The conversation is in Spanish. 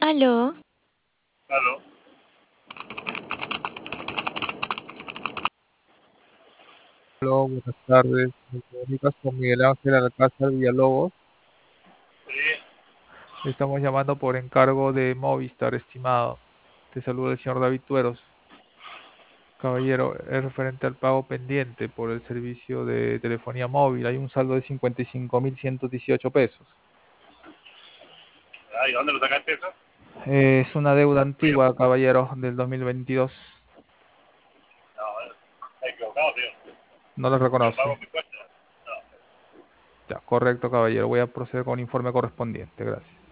Aló, Claro. Hola, buenas tardes. Me comunicas con Miguel Ángel Alcázar Villalobos. Sí. Estamos llamando por encargo de Movistar, estimado. Te saluda el señor David Tueros. Caballero, es referente al pago pendiente por el servicio de telefonía móvil. Hay un saldo de 55.118 pesos. Ay, ¿dónde lo sacaste eso? Es una deuda Mío. antigua, caballero, del 2022. No, está equivocado, tío. No lo Yo pago reconoce. mi cuenta. No, Ya, correcto, caballero. Voy a proceder con un informe correspondiente. Gracias.